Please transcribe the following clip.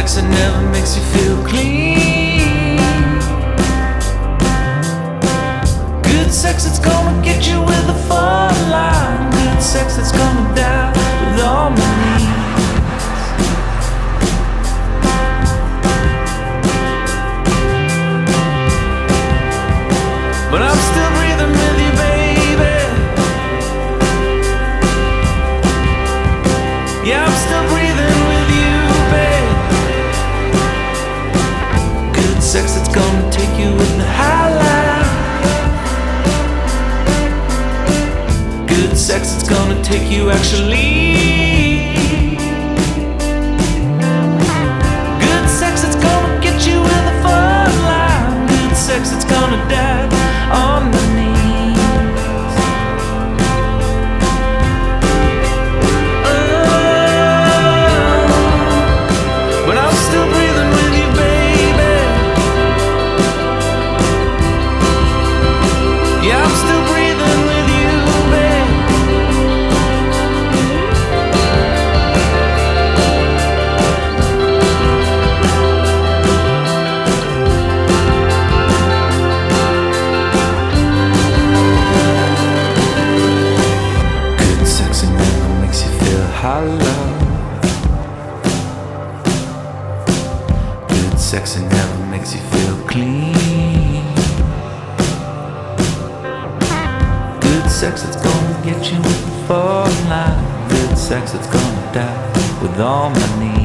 sex that never makes you feel clean. Good sex that's gonna get you with a fun line. Good sex that's gonna die with all my needs. But I'm still breathing with you, baby. Yeah, I'm still breathing with you, babe. Good sex that's gonna take you in the high line. Good sex that's gonna take you actually. Good sex that's gonna get you in the fun line. Good sex that's gonna die on the knees. But I'm still breathing with you, baby. Yeah, I'm still breathing with you, babe. Good sex that never makes you feel hollow. Good sex that never makes you feel clean. Good sex that's gonna get you with the fall line. Good sex that's gonna die with all my needs.